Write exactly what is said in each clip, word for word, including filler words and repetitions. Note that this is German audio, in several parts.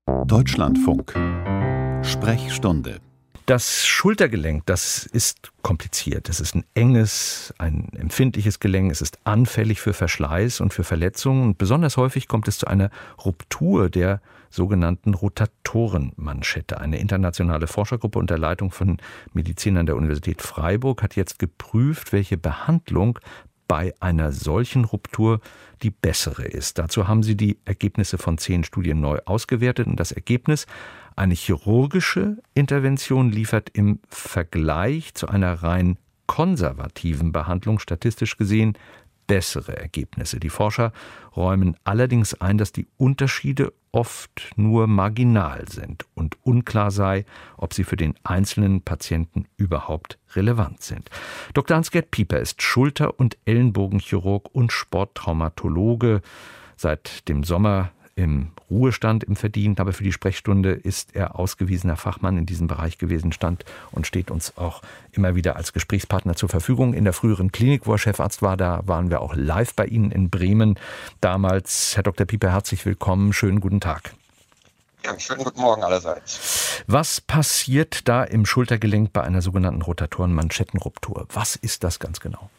Deutschlandfunk. Sprechstunde. Das Schultergelenk, das ist kompliziert. Es ist ein enges, ein empfindliches Gelenk. Es ist anfällig für Verschleiß und für Verletzungen. Und besonders häufig kommt es zu einer Ruptur der sogenannten Rotatorenmanschette. Eine internationale Forschergruppe unter Leitung von Medizinern der Universität Freiburg hat jetzt geprüft, welche Behandlung bei einer solchen Ruptur die bessere ist. Dazu haben sie die Ergebnisse von zehn Studien neu ausgewertet. Und das Ergebnis: eine chirurgische Intervention liefert im Vergleich zu einer rein konservativen Behandlung statistisch gesehen bessere Ergebnisse. Die Forscher räumen allerdings ein, dass die Unterschiede oft nur marginal sind und unklar sei, ob sie für den einzelnen Patienten überhaupt relevant sind. Doktor Hans-Gerd Pieper ist Schulter- und Ellenbogenchirurg und Sporttraumatologe. Seit dem Sommer im Ruhestand, im Verdienst, aber für die Sprechstunde ist er ausgewiesener Fachmann in diesem Bereich gewesen, stand und steht uns auch immer wieder als Gesprächspartner zur Verfügung. In der früheren Klinik, wo er Chefarzt war, da waren wir auch live bei Ihnen in Bremen. Damals, Herr Doktor Pieper, herzlich willkommen, schönen guten Tag. Ja, schönen guten Morgen allerseits. Was passiert da im Schultergelenk bei einer sogenannten Rotatorenmanschettenruptur? Was ist das ganz genau?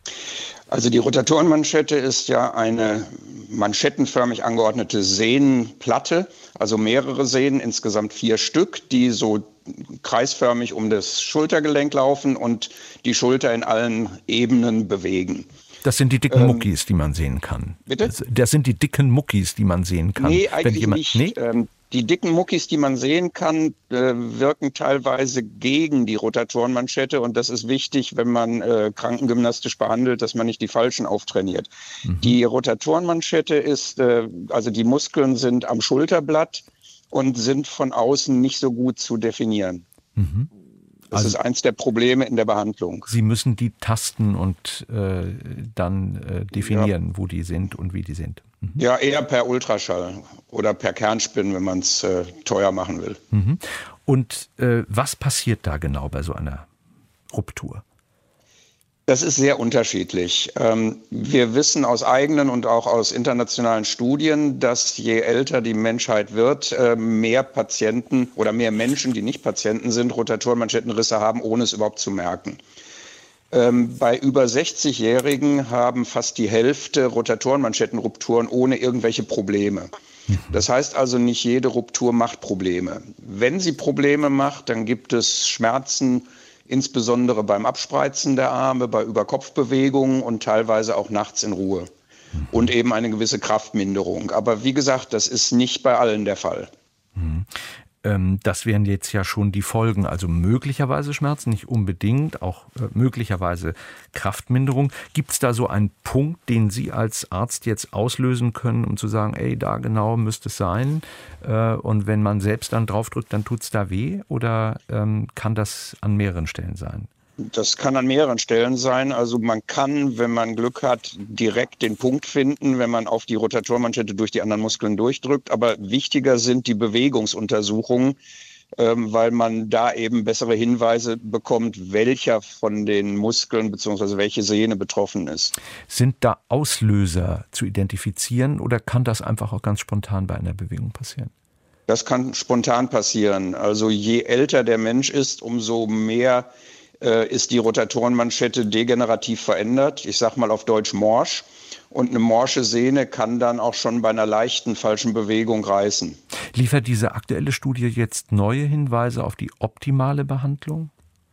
Also die Rotatorenmanschette ist ja eine manschettenförmig angeordnete Sehnenplatte, also mehrere Sehnen, insgesamt vier Stück, die so kreisförmig um das Schultergelenk laufen und die Schulter in allen Ebenen bewegen. Das sind die dicken ähm, Muckis, die man sehen kann. Bitte? Das sind die dicken Muckis, die man sehen kann. Nee, eigentlich Wenn jemand, nicht. Nee? Ähm, die dicken Muckis, die man sehen kann, äh, wirken teilweise gegen die Rotatorenmanschette. Und das ist wichtig, wenn man äh, krankengymnastisch behandelt, dass man nicht die falschen auftrainiert. Mhm. Die Rotatorenmanschette ist, äh, also die Muskeln sind am Schulterblatt und sind von außen nicht so gut zu definieren. Mhm. Das also, ist eins der Probleme in der Behandlung. Sie müssen die tasten und äh, dann äh, definieren, ja, wo die sind und wie die sind. Mhm. Ja, eher per Ultraschall oder per Kernspin, wenn man es äh, teuer machen will. Mhm. Und äh, was passiert da genau bei so einer Ruptur? Das ist sehr unterschiedlich. Wir wissen aus eigenen und auch aus internationalen Studien, dass je älter die Menschheit wird, mehr Patienten oder mehr Menschen, die nicht Patienten sind, Rotatorenmanschettenrisse haben, ohne es überhaupt zu merken. Bei über sechzigjährigen haben fast die Hälfte Rotatorenmanschettenrupturen ohne irgendwelche Probleme. Das heißt also, nicht jede Ruptur macht Probleme. Wenn sie Probleme macht, dann gibt es Schmerzen, insbesondere beim Abspreizen der Arme, bei Überkopfbewegungen und teilweise auch nachts in Ruhe. Und eben eine gewisse Kraftminderung. Aber wie gesagt, das ist nicht bei allen der Fall. Mhm. Ähm, das wären jetzt ja schon die Folgen, also möglicherweise Schmerzen, nicht unbedingt, auch äh, möglicherweise Kraftminderung. Gibt es da so einen Punkt, den Sie als Arzt jetzt auslösen können, um zu sagen, ey, da genau müsste es sein? Äh, und wenn man selbst dann draufdrückt, dann tut es da weh? Oder ähm, kann das an mehreren Stellen sein? Das kann an mehreren Stellen sein. Also man kann, wenn man Glück hat, direkt den Punkt finden, wenn man auf die Rotatorenmanschette durch die anderen Muskeln durchdrückt. Aber wichtiger sind die Bewegungsuntersuchungen, ähm, weil man da eben bessere Hinweise bekommt, welcher von den Muskeln bzw. welche Sehne betroffen ist. Sind da Auslöser zu identifizieren oder kann das einfach auch ganz spontan bei einer Bewegung passieren? Das kann spontan passieren. Also je älter der Mensch ist, umso mehr ist die Rotatorenmanschette degenerativ verändert. Ich sage mal auf Deutsch morsch. Und eine morsche Sehne kann dann auch schon bei einer leichten falschen Bewegung reißen. Liefert diese aktuelle Studie jetzt neue Hinweise auf die optimale Behandlung?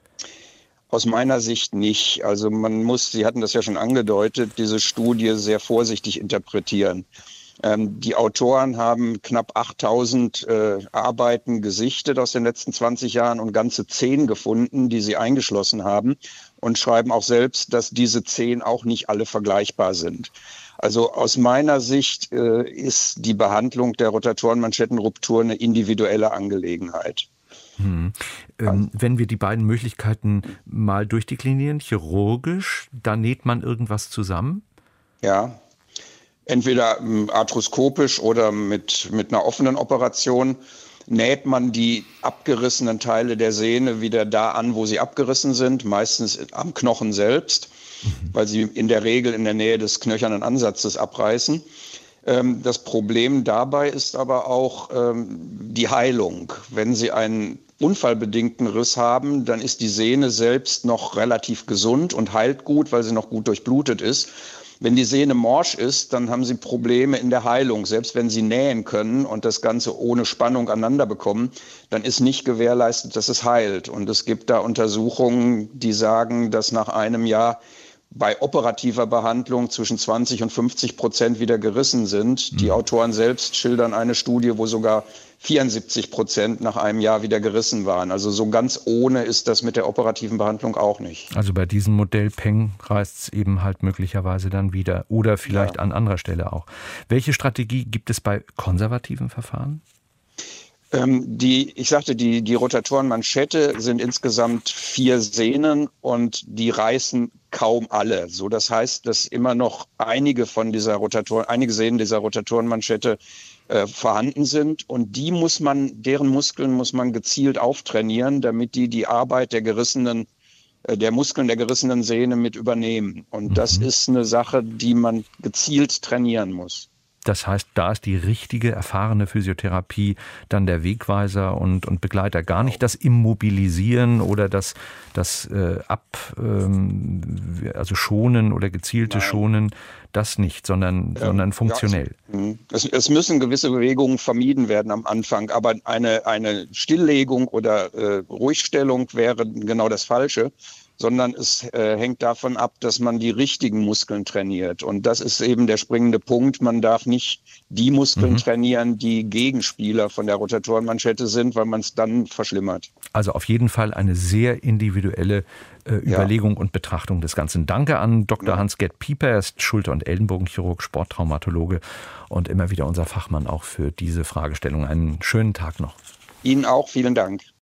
Aus meiner Sicht nicht. Also man muss, Sie hatten das ja schon angedeutet, diese Studie sehr vorsichtig interpretieren. Ähm, die Autoren haben knapp achttausend äh, Arbeiten gesichtet aus den letzten zwanzig Jahren und ganze zehn gefunden, die sie eingeschlossen haben und schreiben auch selbst, dass diese zehn auch nicht alle vergleichbar sind. Also aus meiner Sicht äh, ist die Behandlung der Rotatorenmanschettenruptur eine individuelle Angelegenheit. Hm. Ähm, wenn wir die beiden Möglichkeiten mal durchdeklinieren, chirurgisch, da näht man irgendwas zusammen? Ja. Entweder arthroskopisch oder mit, mit einer offenen Operation näht man die abgerissenen Teile der Sehne wieder da an, wo sie abgerissen sind, meistens am Knochen selbst, mhm. weil sie in der Regel in der Nähe des knöchernen Ansatzes abreißen. Das Problem dabei ist aber auch die Heilung. Wenn Sie einen unfallbedingten Riss haben, dann ist die Sehne selbst noch relativ gesund und heilt gut, weil sie noch gut durchblutet ist. Wenn die Sehne morsch ist, dann haben Sie Probleme in der Heilung. Selbst wenn Sie nähen können und das Ganze ohne Spannung aneinander bekommen, dann ist nicht gewährleistet, dass es heilt. Und es gibt da Untersuchungen, die sagen, dass nach einem Jahr bei operativer Behandlung zwischen zwanzig und fünfzig Prozent wieder gerissen sind. Die Autoren selbst schildern eine Studie, wo sogar vierundsiebzig Prozent nach einem Jahr wieder gerissen waren. Also so ganz ohne ist das mit der operativen Behandlung auch nicht. Also bei diesem Modell Peng reißt es eben halt möglicherweise dann wieder oder vielleicht ja. an anderer Stelle auch. Welche Strategie gibt es bei konservativen Verfahren? Die, ich sagte, die, die Rotatorenmanschette sind insgesamt vier Sehnen und die reißen kaum alle. So, das heißt, dass immer noch einige von dieser Rotator, einige Sehnen dieser Rotatorenmanschette äh, vorhanden sind und die muss man, deren Muskeln muss man gezielt auftrainieren, damit die die Arbeit der gerissenen, äh, der Muskeln der gerissenen Sehne mit übernehmen. Und mhm. das ist eine Sache, die man gezielt trainieren muss. Das heißt, da ist die richtige, erfahrene Physiotherapie dann der Wegweiser und, und Begleiter. Gar nicht das Immobilisieren oder das, das äh, Ab, ähm, also Schonen oder gezielte Nein. Schonen, das nicht, sondern, ja, sondern funktionell. Ja, es, es müssen gewisse Bewegungen vermieden werden am Anfang, aber eine, eine Stilllegung oder äh, Ruhigstellung wäre genau das Falsche. Sondern es äh, hängt davon ab, dass man die richtigen Muskeln trainiert. Und das ist eben der springende Punkt. Man darf nicht die Muskeln mhm. trainieren, die Gegenspieler von der Rotatorenmanschette sind, weil man es dann verschlimmert. Also auf jeden Fall eine sehr individuelle äh, Überlegung ja. und Betrachtung des Ganzen. Danke an Doktor Ja. Hans-Gerd Pieper, er ist Schulter- und Ellenbogenchirurg, Sporttraumatologe und immer wieder unser Fachmann auch für diese Fragestellung. Einen schönen Tag noch. Ihnen auch, vielen Dank.